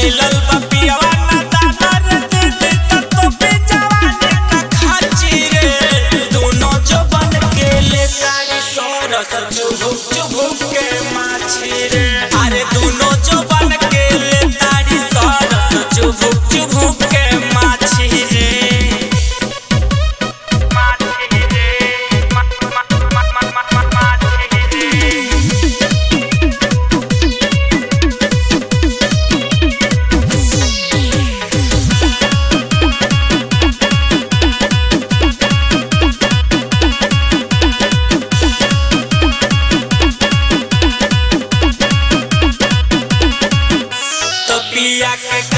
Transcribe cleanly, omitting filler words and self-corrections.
मिलल बा पियवा ना दादर दीदी तो पे जवानी का खाची रे दोनों जवान के ले तारी सरस चुभुक चुभुक के माछी रे अरे दोनों जवान के ले तारी सरस चुभुक चुभुक के माछी रे पिया के